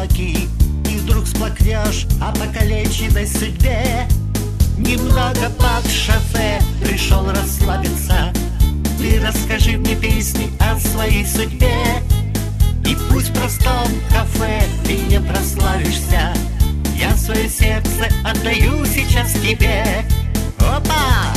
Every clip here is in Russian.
одинокий, и вдруг сплакнешь о покалеченной судьбе. Немного под шофе пришел расслабиться. Ты расскажи мне песни о своей судьбе, и пусть в простом кафе ты не прославишься. Я свое сердце отдаю сейчас тебе. Опа!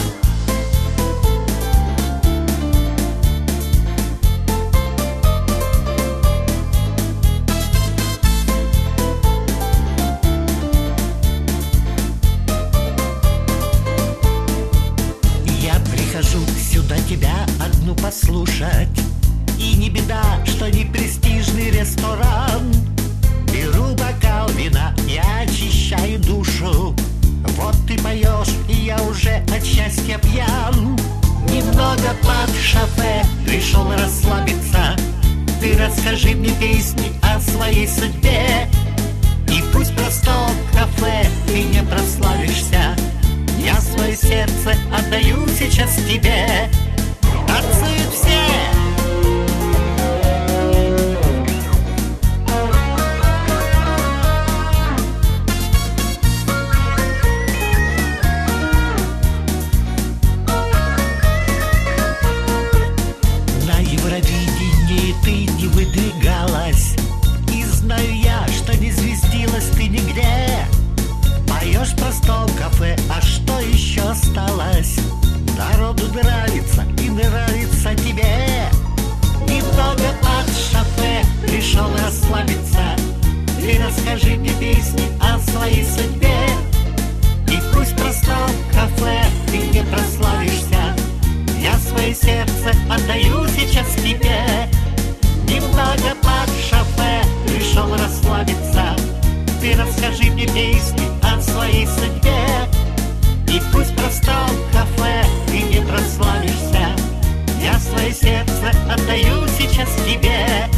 Я прихожу сюда тебя одну послушать, и не беда, что не престижный ресторан. Беру бокал вина и очищаю душу. Вот ты поешь, и я уже от счастья пьян. Немного под шофе пришел расслабиться. Ты расскажи мне песни о своей судьбе, и пусть в простом кафе ты не прославишься. Я свое сердце отдаю сейчас тебе. Танцуют все! Евровидении ты не выдвигалась, и знаю я, что не звездилась ты нигде. Поешь в простом кафе, а что еще осталось? Народу нравится и нравится тебе. Немного под шофе пришел расслабиться. Ты расскажи мне песни о своей судьбе, и пусть в простом кафе ты не прославишься. Я свое сердце отдаю сейчас тебе. Немного под шофе пришел расслабиться. Ты расскажи мне песни о своей судьбе, и пусть в простом кафе ты не прославишься. Я свое сердце отдаю сейчас тебе.